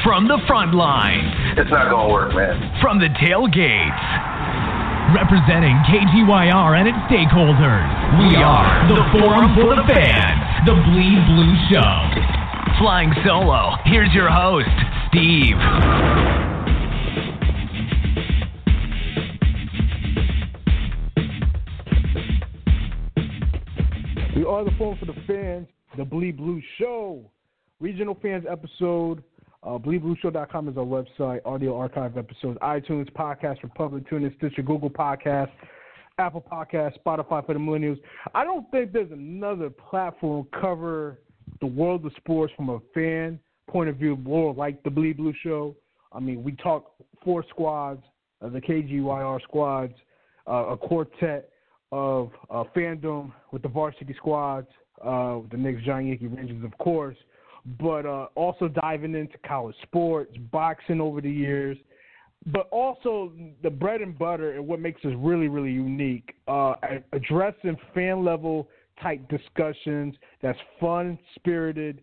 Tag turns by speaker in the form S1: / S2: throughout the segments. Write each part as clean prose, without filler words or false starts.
S1: From the front lines.
S2: It's not going to work, man.
S1: From the tailgates. Representing KGYR and its stakeholders. We are the Forum for the Fans, the Bleed Blue Show. Flying solo, here's your host, Steve.
S3: We are the Forum for the Fans, the Bleed Blue Show. Regional Fans episode. BleedBlueShow.com is our website. Audio archive episodes. iTunes, Podcast Republic, TuneIn, Stitcher, Google Podcasts, Apple Podcasts, Spotify for the millennials. I don't think there's another platform cover the world of sports from a fan point of view more like the Bleed Blue Show. I mean, we talk four squads, the KGYR squads, a quartet of fandom with the varsity squads, the Knicks, Giants, Yankees, Rangers, of course, but also diving into college sports, boxing over the years, but also the bread and butter and what makes us really, really unique, addressing fan-level type discussions that's fun, spirited,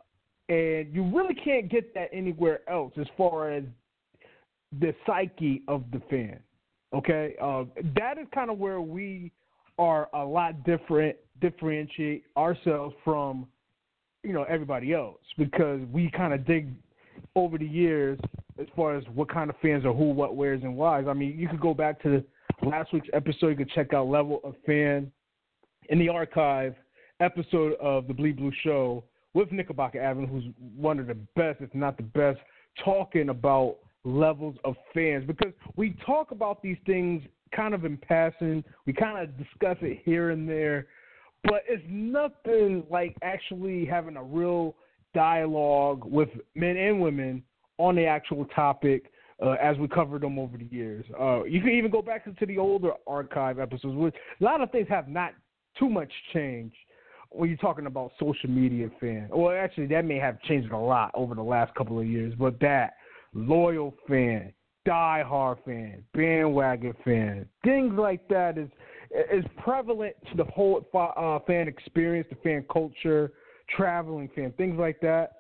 S3: and you really can't get that anywhere else as far as the psyche of the fan, okay? That is kind of where we are a lot differentiate ourselves from, everybody else, because we kind of dig over the years as far as what kind of fans are who, what, where's, and why's. I mean, you could go back to last week's episode. You could check out Level of Fan in the archive episode of the Bleed Blue Show with Knickerbocker Avenue, who's one of the best, if not the best, talking about levels of fans, because we talk about these things kind of in passing. We kind of discuss it here and there, but it's nothing like actually having a real dialogue with men and women on the actual topic as we covered them over the years. You can even go back to the older archive episodes, which a lot of things have not too much changed when you're talking about social media fan. Well, actually, that may have changed a lot over the last couple of years, but that loyal fan, diehard fan, bandwagon fan, things like that is prevalent to the whole fan experience, the fan culture, traveling fan, things like that.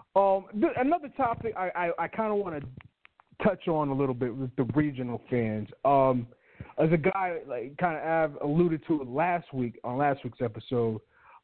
S3: Another topic I kind of want to touch on a little bit with the regional fans. As a guy, like kind of alluded to it last week on last week's episode,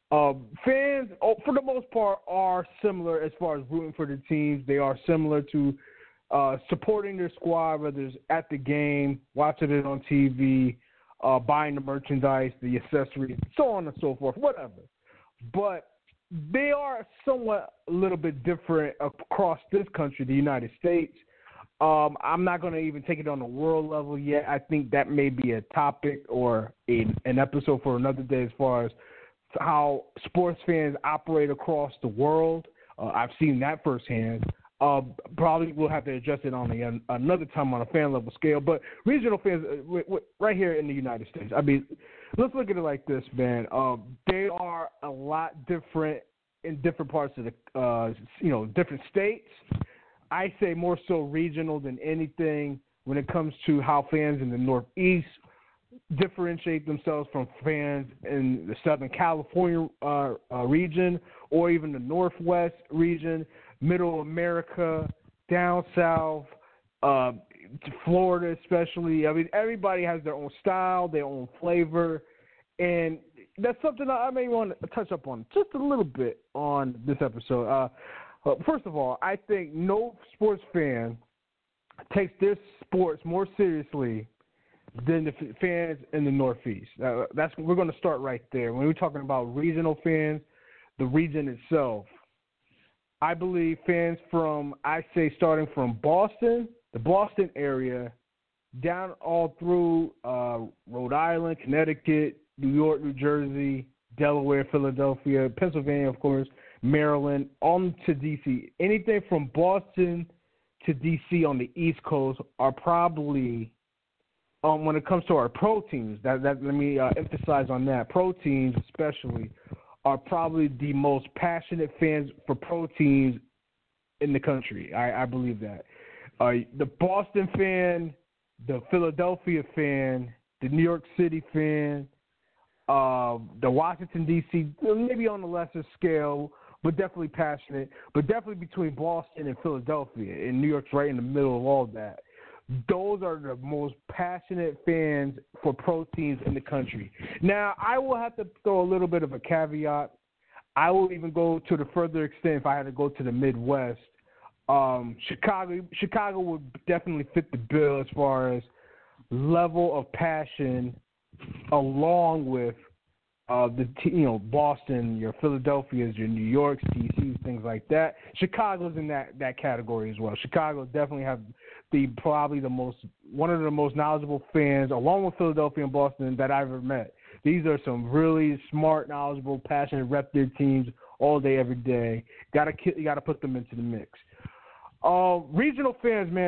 S3: fans, for the most part, are similar as far as rooting for the teams. They are similar to supporting their squad, whether it's at the game, watching it on TV, buying the merchandise, the accessories, so on and so forth, whatever. But they are somewhat a little bit different across this country, the United States. I'm not going to even take it on the world level yet. I think that may be a topic or an episode for another day as far as how sports fans operate across the world. I've seen that firsthand. Probably we'll have to adjust it on another time on a fan level scale. But regional fans, right here in the United States, I mean, let's look at it like this, man. They are a lot different in different parts of the, different states. I say more so regional than anything when it comes to how fans in the Northeast differentiate themselves from fans in the Southern California region, or even the Northwest region, Middle America, down south, Florida especially. I mean, everybody has their own style, their own flavor, and that's something I may want to touch up on just a little bit on this episode. First of all, I think no sports fan takes their sports more seriously than the fans in the Northeast. We're going to start right there. When we're talking about regional fans, the region itself, I believe fans starting from Boston, the Boston area, down all through Rhode Island, Connecticut, New York, New Jersey, Delaware, Philadelphia, Pennsylvania, of course, Maryland, on to D.C. Anything from Boston to D.C. on the East Coast are probably, when it comes to our pro teams, let me emphasize on that. Pro teams especially are probably the most passionate fans for pro teams in the country. I believe that. The Boston fan, the Philadelphia fan, the New York City fan, the Washington, D.C., maybe on a lesser scale, but definitely passionate. But definitely between Boston and Philadelphia, and New York's right in the middle of all that. Those are the most passionate fans for pro teams in the country. Now, I will have to throw a little bit of a caveat. I will even go to the further extent if I had to go to the Midwest. Chicago would definitely fit the bill as far as level of passion, along with Boston, your Philadelphias, your New Yorks, DCs, things like that. Chicago's in that category as well. Chicago definitely have one of the most knowledgeable fans, along with Philadelphia and Boston, that I've ever met. These are some really smart, knowledgeable, passionate, rep their teams all day, every day. You gotta put them into the mix. Regional fans, man.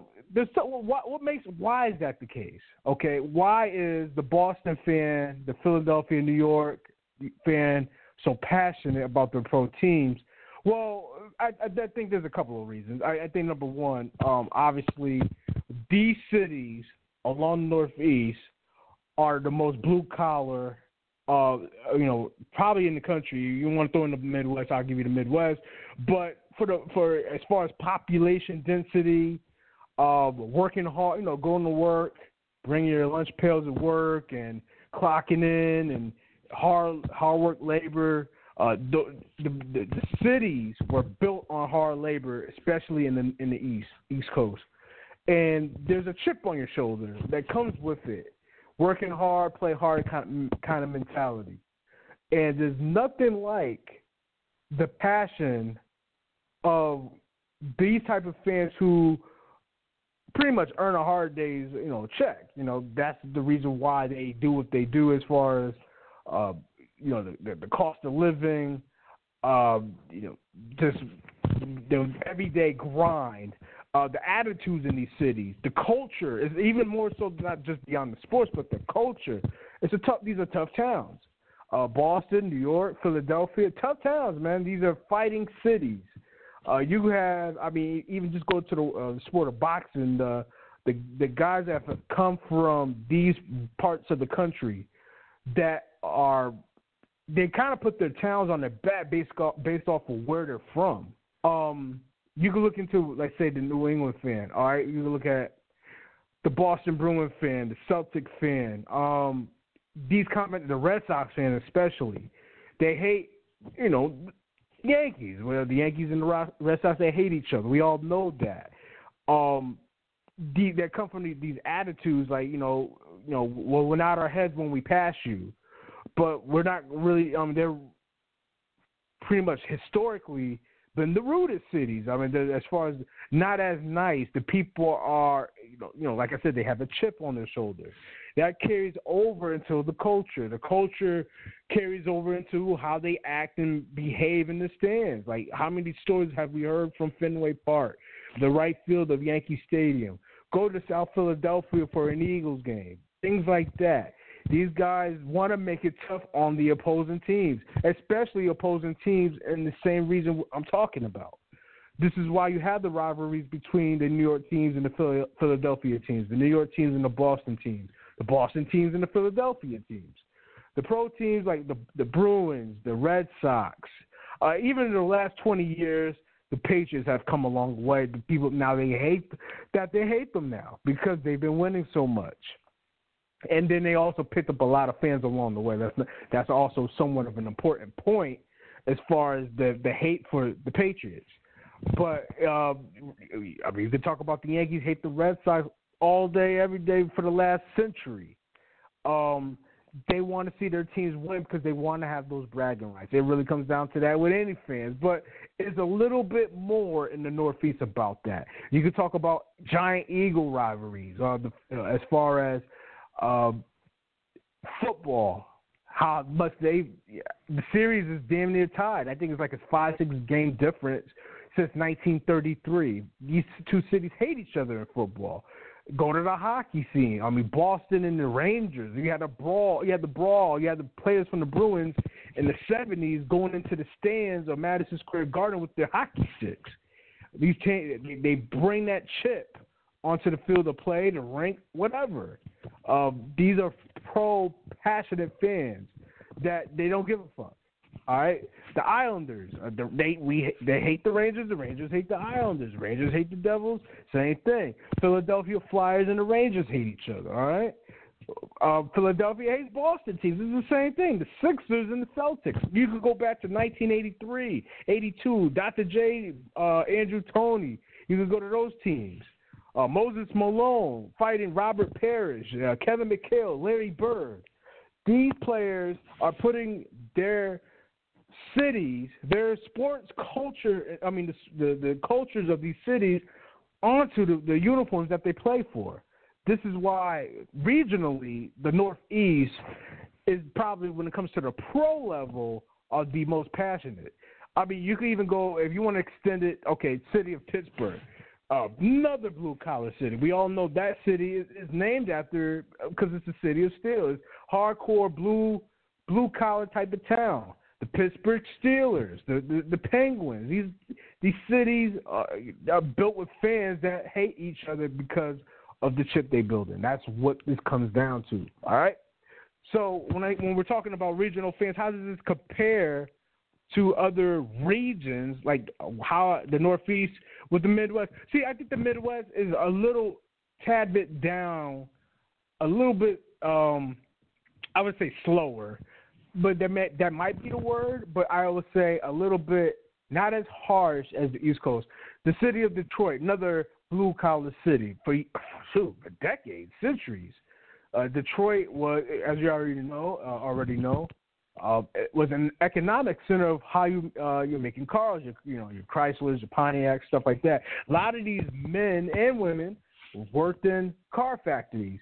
S3: Why is that the case? Okay, why is the Boston fan, the Philadelphia, New York fan so passionate about their pro teams? Well, I think there's a couple of reasons. I think number one, obviously, these cities along the Northeast are the most blue collar, probably in the country. You want to throw in the Midwest, I'll give you the Midwest. But for as far as population density, working hard, going to work, bringing your lunch pails to work, and clocking in, and hard work labor. The cities were built on hard labor, especially in the East Coast. And there's a chip on your shoulder that comes with it. Working hard, play hard kind of mentality. And there's nothing like the passion of these type of fans who pretty much earn a hard day's, check. That's the reason why they do what they do as far as, the cost of living, just the everyday grind, the attitudes in these cities, the culture is even more so, not just beyond the sports, but the culture. These are tough towns. Boston, New York, Philadelphia, tough towns, man. These are fighting cities. You have, even just go to the sport of boxing, the guys that have come from these parts of the country that they kind of put their towns on their back based off of where they're from. You can look into, let's say, the New England fan. All right, you can look at the Boston Bruins fan, the Celtic fan, the Red Sox fan especially. They hate, Yankees. Well, the Yankees and the Red Sox, they hate each other. We all know that. They come from these attitudes like, we're not our heads when we pass you, but we're not really. They're pretty much historically been the rudest cities. As far as not as nice, the people are, like I said, they have a chip on their shoulder. That carries over into the culture. The culture carries over into how they act and behave in the stands. Like, how many stories have we heard from Fenway Park, the right field of Yankee Stadium? Go to South Philadelphia for an Eagles game. Things like that. These guys want to make it tough on the opposing teams, especially opposing teams in the same reason I'm talking about. This is why you have the rivalries between the New York teams and the Philadelphia teams, the New York teams and the Boston teams, the Boston teams and the Philadelphia teams. The pro teams like the Bruins, the Red Sox, even in the last 20 years, the Patriots have come a long way. The people now, they hate them now because they've been winning so much. And then they also picked up a lot of fans along the way. That's also somewhat of an important point as far as the hate for the Patriots. But, you can talk about the Yankees hate the Red Sox all day, every day for the last century. They want to see their teams win because they want to have those bragging rights. It really comes down to that with any fans. But it's a little bit more in the Northeast about that. You can talk about Giant Eagle rivalries as far as football, how much the series is damn near tied. I think it's like a 5-6 game difference since 1933. These two cities hate each other in football. Go to the hockey scene. Boston and the Rangers. You had the brawl. You had the players from the Bruins in the 70s going into the stands of Madison Square Garden with their hockey sticks. These they bring that chip onto the field of play, the rink, whatever. These are pro-passionate fans that they don't give a fuck. All right? The Islanders, they hate the Rangers. The Rangers hate the Islanders. Rangers hate the Devils. Same thing. Philadelphia Flyers and the Rangers hate each other. All right. Philadelphia hates Boston teams. It's the same thing. The Sixers and the Celtics. You could go back to 1983, 82. Dr. J, Andrew Toney. You could go to those teams. Moses Malone fighting Robert Parrish, Kevin McHale, Larry Bird. These players are putting their cities, their sports culture, the cultures of these cities onto the uniforms that they play for. This is why regionally the Northeast is probably, when it comes to the pro level, are the most passionate. I mean, you can even go, if you want to extend it, okay, city of Pittsburgh, another blue-collar city. We all know that city is named after, because it's the city of steel. It's hardcore blue-collar type of town. The Pittsburgh Steelers, the Penguins. These cities are built with fans that hate each other because of the chip they build in. That's what this comes down to. All right. So when we're talking about regional fans, how does this compare to other regions, like how the Northeast with the Midwest? See, I think the Midwest is a little tad bit down, a little bit, I would say slower, but that might be the word, but I would say a little bit not as harsh as the East Coast. The city of Detroit, another blue-collar city for decades, centuries. Detroit was, as you already know, it was an economic center of how you're making cars, your Chryslers, your Pontiacs, stuff like that. A lot of these men and women worked in car factories.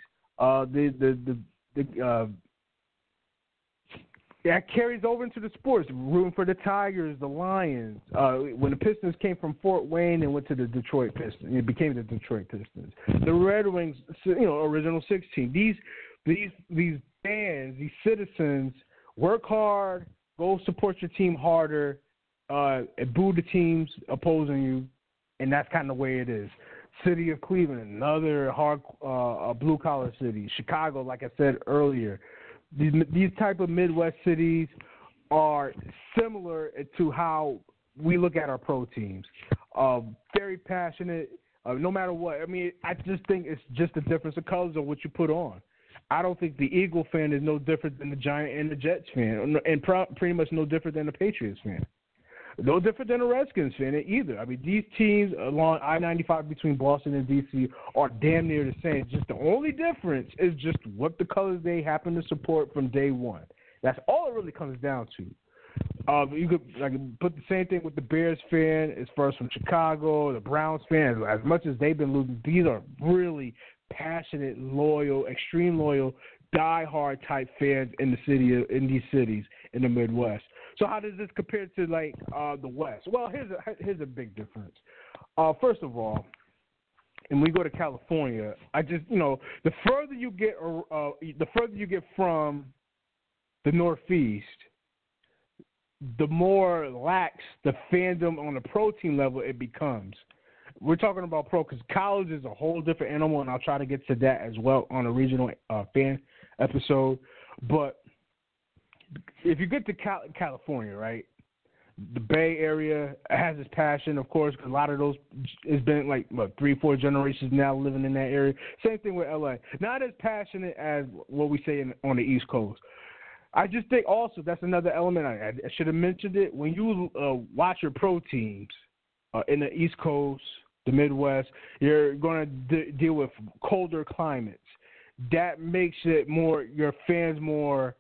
S3: That carries over into the sports, rooting for the Tigers, the Lions. When the Pistons came from Fort Wayne and went to the Detroit Pistons, it became the Detroit Pistons. The Red Wings, original 16. These fans, these citizens, work hard, go support your team harder, and boo the teams opposing you, and that's kind of the way it is. City of Cleveland, another hard blue-collar city. Chicago, like I said earlier. These type of Midwest cities are similar to how we look at our pro teams. Very passionate, no matter what. I mean, I just think it's just a difference of colors of what you put on. I don't think the Eagle fan is no different than the Giant and the Jets fan, and pretty much no different than the Patriots fan. No different than the Redskins fan either. I mean, these teams along I-95 between Boston and D.C. are damn near the same. Just the only difference is just what the colors they happen to support from day one. That's all it really comes down to. You could put the same thing with the Bears fan as far as from Chicago, the Browns fan. As much as they've been losing, these are really passionate, loyal, extreme loyal, die-hard type fans in these cities in the Midwest. So how does this compare to the West? Well, here's a big difference. First of all, and we go to California, the further you get from the Northeast, the more lax the fandom on the pro team level it becomes. We're talking about pro because college is a whole different animal, and I'll try to get to that as well on a regional fan episode. But if you get to California, right, the Bay Area has its passion, of course, because a lot of those, it's been 3-4 generations now living in that area. Same thing with LA. Not as passionate as what we say on the East Coast. I just think also that's another element. I should have mentioned it. When you watch your pro teams in the East Coast, the Midwest, you're going to deal with colder climates. That makes it your fans more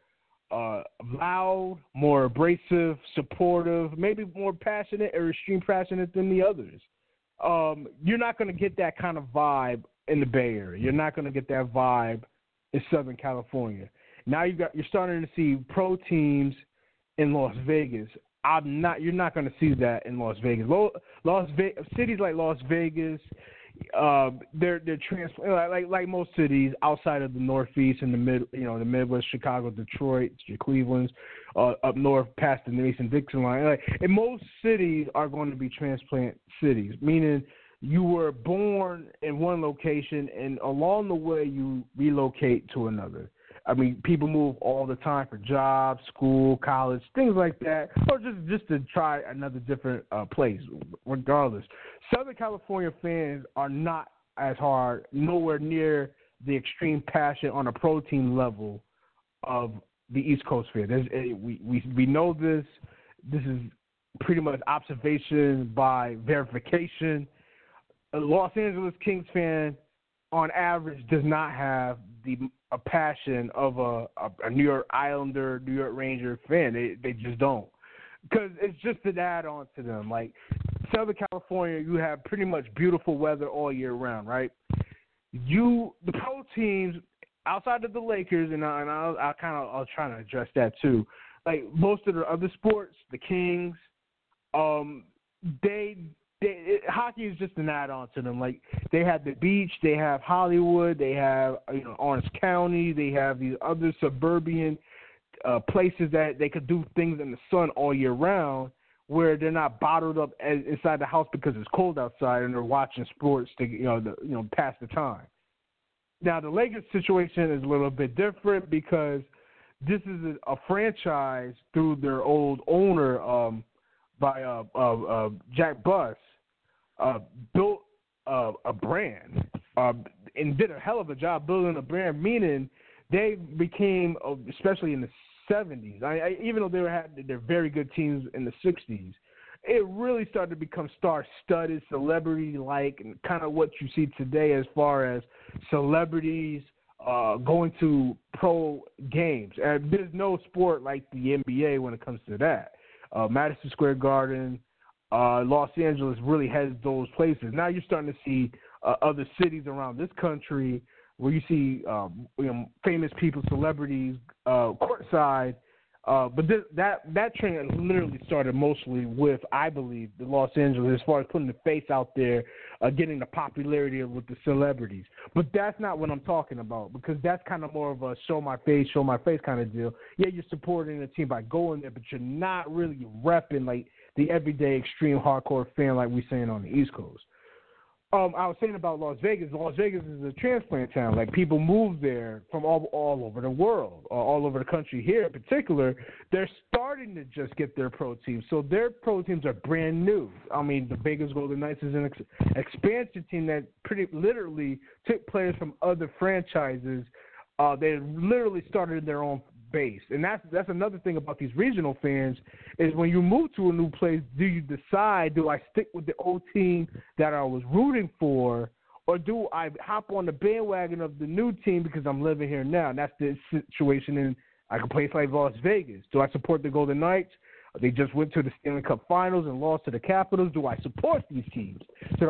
S3: loud, more abrasive, supportive, maybe more passionate or extreme passionate than the others. You're not going to get that kind of vibe in the Bay Area. You're not going to get that vibe in Southern California. Now you're starting to see pro teams in Las Vegas. You're not going to see that in Las Vegas. Cities like Las Vegas, they're like most cities outside of the Northeast and the Midwest, Chicago, Detroit, your Cleveland's, up north past the Mason-Dixon line. And most cities are going to be transplant cities, meaning you were born in one location and along the way you relocate to another. I mean, people move all the time for jobs, school, college, things like that, or just to try another different place, regardless. Southern California fans are not as hard, nowhere near the extreme passion on a pro team level of the East Coast fan. We know this. This is pretty much observation by verification. A Los Angeles Kings fan, on average, does not have a passion of a New York Islander, New York Ranger fan. They just don't, because it's just an add-on to them. Like Southern California, you have pretty much beautiful weather all year round, right? The pro teams outside of the Lakers, and I'll try to address that too. Like most of the other sports, the Kings, hockey is just an add-on to them. Like they have the beach, they have Hollywood, they have Orange County, they have these other suburban places that they could do things in the sun all year round, where they're not bottled up inside the house because it's cold outside and they're watching sports to pass the time. Now the Lakers situation is a little bit different because this is a franchise through their old owner by Jack Buss. Built a brand and did a hell of a job building a brand, meaning they became, especially in the 70s, even though they had their very good teams in the 60s, it really started to become star-studded, celebrity-like, and kind of what you see today as far as celebrities going to pro games. And there's no sport like the NBA when it comes to that. Madison Square Garden, Los Angeles really has those places. Now you're starting to see other cities around this country where you see famous people, celebrities, courtside. But that trend literally started mostly with, I believe, the Los Angeles, as far as putting the face out there, getting the popularity with the celebrities. But that's not what I'm talking about, because that's kind of more of a show my face kind of deal. Yeah, you're supporting the team by going there, but you're not really repping like the everyday extreme hardcore fan like we're saying on the East Coast. I was saying about Las Vegas. Las Vegas is a transplant town. Like, people move there from all over the world, all over the country. Here in particular, they're starting to just get their pro teams. So their pro teams are brand new. I mean, the Vegas Golden Knights is an expansion team that pretty literally took players from other franchises. They literally started their own base. And that's another thing about these regional fans is when you move to a new place, do you decide, do I stick with the old team that I was rooting for, or do I hop on the bandwagon of the new team because I'm living here now? And that's the situation in like a place like Las Vegas. Do I support the Golden Knights? They just went to the Stanley Cup Finals and lost to the Capitals. Do I support these teams?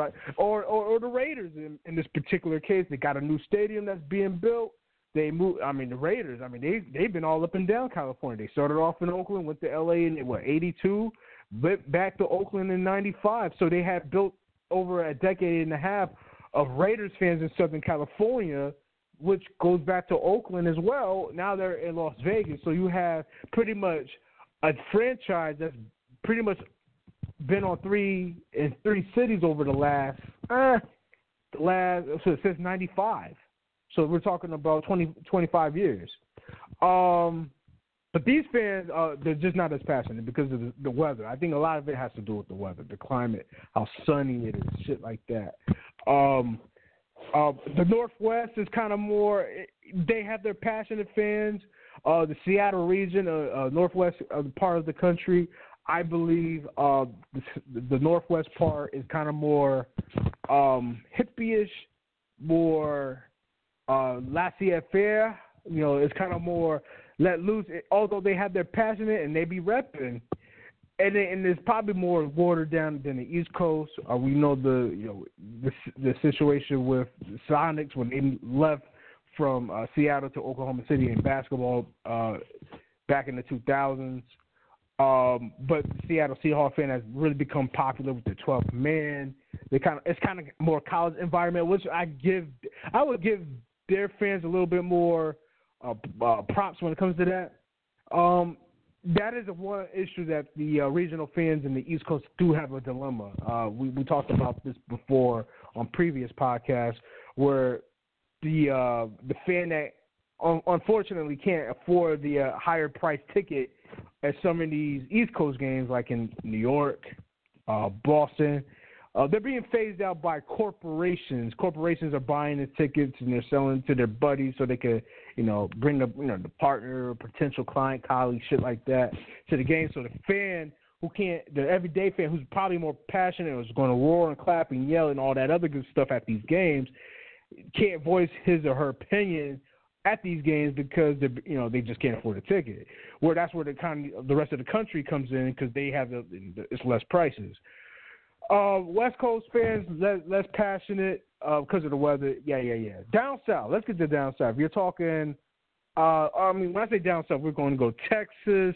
S3: Or the Raiders in this particular case? They got a new stadium that's being built. They moved. I mean, the Raiders. I mean, they've been all up and down California. They started off in Oakland, went to LA in '82, went back to Oakland in '95. So they had built over a decade and a half of Raiders fans in Southern California, which goes back to Oakland as well. Now they're in Las Vegas. So you have pretty much a franchise that's pretty much been on three cities over since '95. So we're talking about 25 years. But these fans, they're just not as passionate because of the weather. I think a lot of it has to do with the weather, the climate, how sunny it is, shit like that. The Northwest is kind of more – they have their passionate fans. The Seattle region, Northwest part of the country, I believe the Northwest part is kind of more hippie-ish, more laissez-faire. It's kind of more let loose. Although they have their passionate and they be repping, and it's probably more watered down than the East Coast. We know the situation with the Sonics when they left from Seattle to Oklahoma City in basketball back in the 2000s. But the Seattle Seahawks fan has really become popular with the 12th man. It's kind of more college environment, which I would give their fans a little bit more props when it comes to that. That is one issue that the regional fans in the East Coast do have a dilemma. We talked about this before on previous podcasts, where the fan that unfortunately can't afford the higher price ticket at some of these East Coast games, like in New York, Boston. They're being phased out by corporations. Corporations are buying the tickets and they're selling to their buddies so they could, bring the partner, potential client, colleague, shit like that to the game. So the fan the everyday fan who's probably more passionate, is going to roar and clap and yell and all that other good stuff at these games, can't voice his or her opinion at these games because they just can't afford a ticket. Where that's where the rest of the country comes in because they have it's less prices. West Coast fans less passionate because of the weather. Yeah. Down south, let's get to down south. You're talking. When I say down south, we're going to go Texas,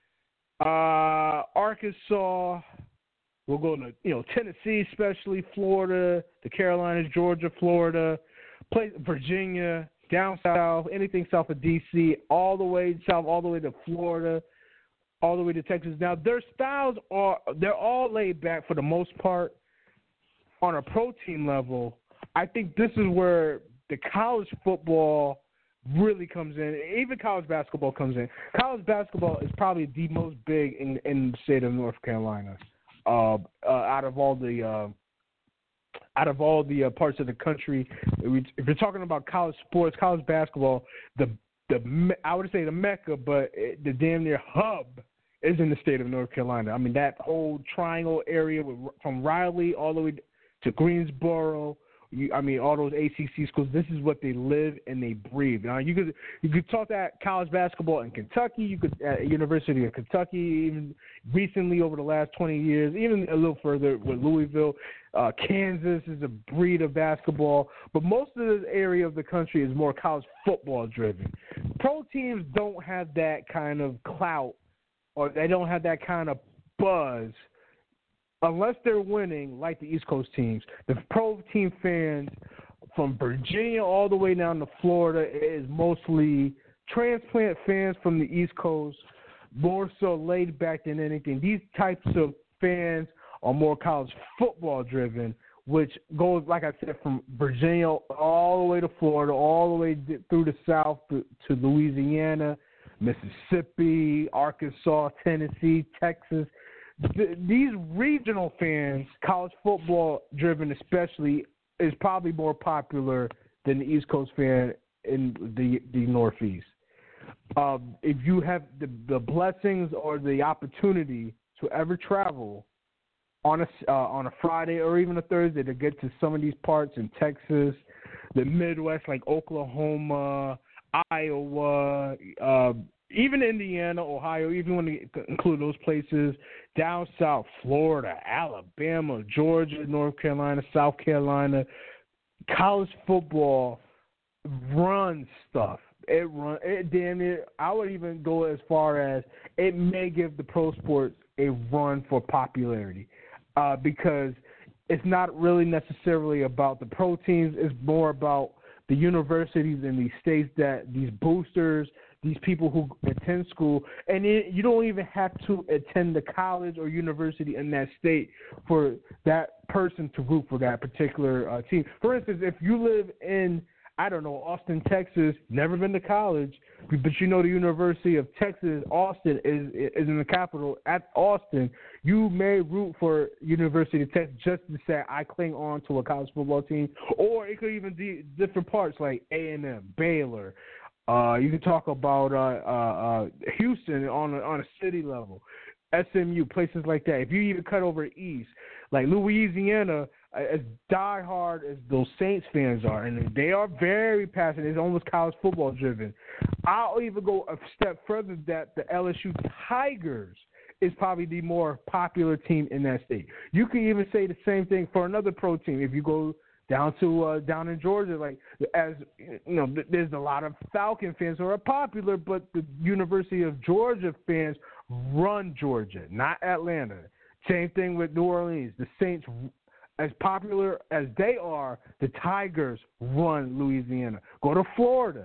S3: Arkansas. We'll go to Tennessee, especially Florida, the Carolinas, Georgia, Florida, Virginia, down south, anything south of D.C., all the way south, all the way to Florida, all the way to Texas. Now, their styles they're all laid back for the most part. On a pro team level, I think this is where the college football really comes in. Even college basketball comes in. College basketball is probably the most big in the state of North Carolina. Out of all the parts of the country, if you're talking about college sports, college basketball, I would say the mecca, but the damn near hub is in the state of North Carolina. I mean, that whole triangle area from Raleigh all the way to Greensboro. All those ACC schools. This is what they live and they breathe. Now, you could talk that college basketball in Kentucky. You could at University of Kentucky, even recently over the last 20 years, even a little further with Louisville. Kansas is a breed of basketball, but most of this area of the country is more college football driven. Pro teams don't have that kind of clout, or they don't have that kind of buzz. Unless they're winning, like the East Coast teams, the pro team fans from Virginia all the way down to Florida is mostly transplant fans from the East Coast, more so laid back than anything. These types of fans are more college football driven, which goes, like I said, from Virginia all the way to Florida, all the way through the South to Louisiana, Mississippi, Arkansas, Tennessee, Texas. These regional fans, college football driven especially, is probably more popular than the East Coast fan in the Northeast. If you have the blessings or the opportunity to ever travel on a Friday or even a Thursday to get to some of these parts in Texas, the Midwest like Oklahoma, Iowa, even Indiana, Ohio, even when you include those places, down south, Florida, Alabama, Georgia, North Carolina, South Carolina, college football runs stuff. It damn near, I would even go as far as it may give the pro sports a run for popularity because it's not really necessarily about the pro teams. It's more about the universities in these states that these boosters, these people who attend school, and you don't even have to attend the college or university in that state for that person to root for that particular team. For instance, if you live in, Austin, Texas, never been to college, but the University of Texas, Austin is in the capital at Austin, you may root for University of Texas just to say, I cling on to a college football team, or it could even be different parts like A&M, Baylor. You can talk about Houston on a city level, SMU, places like that. If you even cut over east, like Louisiana, as diehard as those Saints fans are, and they are very passionate, it's almost college football driven. I'll even go a step further that the LSU Tigers is probably the more popular team in that state. You can even say the same thing for another pro team. If you go down in Georgia, like as there's a lot of Falcon fans who are popular, but the University of Georgia fans run Georgia, not Atlanta. Same thing with New Orleans. The Saints, as popular as they are, the Tigers run Louisiana. Go to Florida.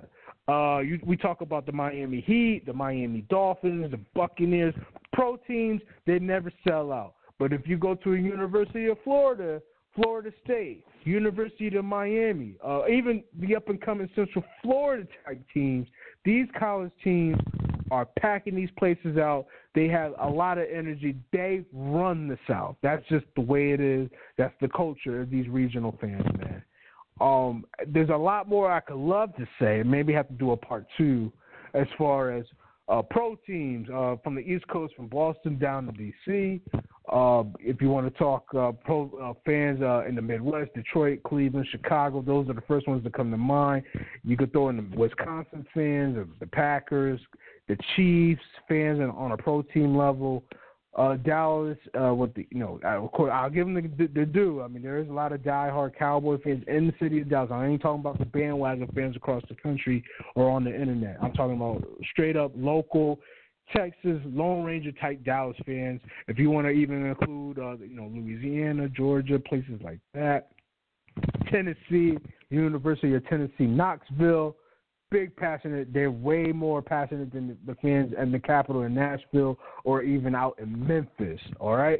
S3: We talk about the Miami Heat, the Miami Dolphins, the Buccaneers. Pro teams, they never sell out. But if you go to a University of Florida Florida State, University of Miami, even the up-and-coming Central Florida type teams. These college teams are packing these places out. They have a lot of energy. They run the South. That's just the way it is. That's the culture of these regional fans, man. There's a lot more I could love to say. Maybe have to do a part 2 as far as pro teams from the East Coast, from Boston down to D.C. If you want to talk pro fans in the Midwest, Detroit, Cleveland, Chicago, those are the first ones that come to mind. You could throw in the Wisconsin fans, the Packers, the Chiefs fans on a pro team level. Dallas, with the of course, I'll give them the due. I mean, there is a lot of diehard Cowboy fans in the city of Dallas. I ain't talking about the bandwagon fans across the country or on the internet. I'm talking about straight up local Texas Lone Ranger type Dallas fans. If you want to even include, Louisiana, Georgia, places like that, Tennessee, University of Tennessee, Knoxville. Big passionate. They're way more passionate than the fans in the capital in Nashville or even out in Memphis. All right,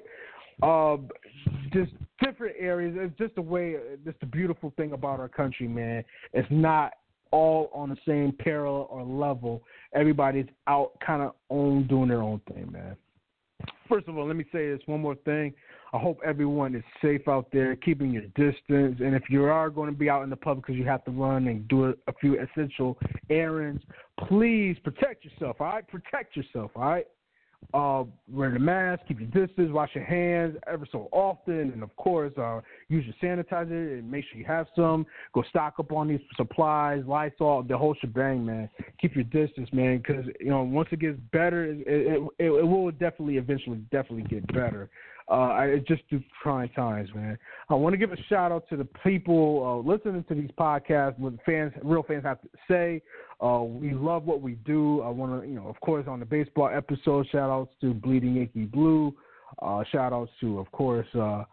S3: just different areas. It's just the way. Just the beautiful thing about our country, man. It's not all on the same parallel or level. Everybody's out, kind of doing their own thing, man. First of all, let me say this one more thing. I hope everyone is safe out there, keeping your distance. And if you are going to be out in the public because you have to run and do a few essential errands, please protect yourself, all right? Protect yourself, all right? Wear the mask, keep your distance, wash your hands ever so often, and, of course, use your sanitizer and make sure you have some. Go stock up on these supplies, Lysol, the whole shebang, man. Keep your distance, man, because, once it gets better, it will eventually get better. It's just through trying times, man. I want to give a shout-out to the people listening to these podcasts, what real fans have to say. We love what we do. I want to, of course, on the baseball episode, shout-outs to Bleeding Yankee Blue. Shout-outs to, of course,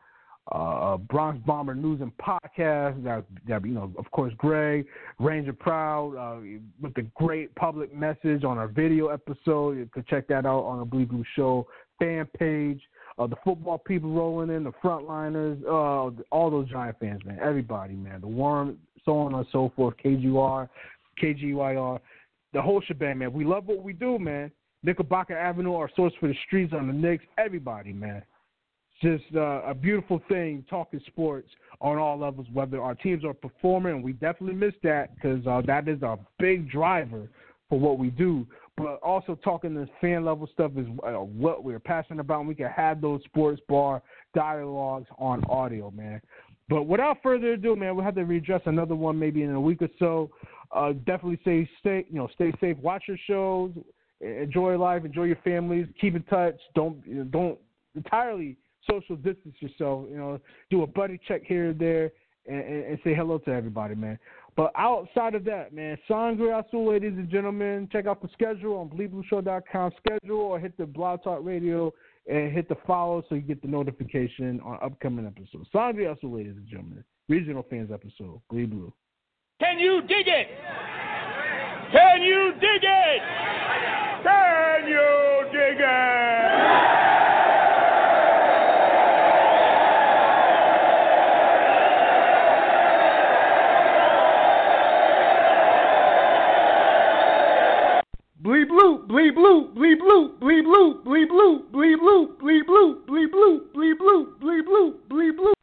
S3: Bronx Bomber News and Podcast. Of course, Greg, Ranger Proud, with the great public message on our video episode. You can check that out on the Bleed Blue Show fan page. The football people rolling in, the frontliners, all those Giant fans, man, everybody, man, the Worm, so on and so forth, KGYR, the whole shebang, man. We love what we do, man. Knickerbocker Avenue, our source for the streets on the Knicks, everybody, man. It's just a beautiful thing, talking sports on all levels, whether our teams are performing, and we definitely miss that because that is a big driver for what we do. But also talking this fan level stuff is what we're passionate about, and we can have those sports bar dialogues on audio, man. But without further ado, man, we'll have to readdress another one maybe in a week or so. Definitely stay safe, watch your shows, enjoy life, enjoy your families, keep in touch. Don't entirely social distance yourself. Do a buddy check here and there, and say hello to everybody, man. But outside of that, man, Sangre Azul, ladies and gentlemen, check out the schedule on BleedBlueShow.com schedule, or hit the Blog Talk Radio and hit the follow so you get the notification on upcoming episodes. Sangre Azul, ladies and gentlemen, regional fans episode, Bleed Blue.
S4: Can you dig it? Can you dig it? Can you dig it?
S3: Bleed blue, bleed blue, bleed blue, bleed blue, bleed blue, bleed blue, bleed blue, bleed blue, bleed blue, bleed blue, bleed blue, bleed blue.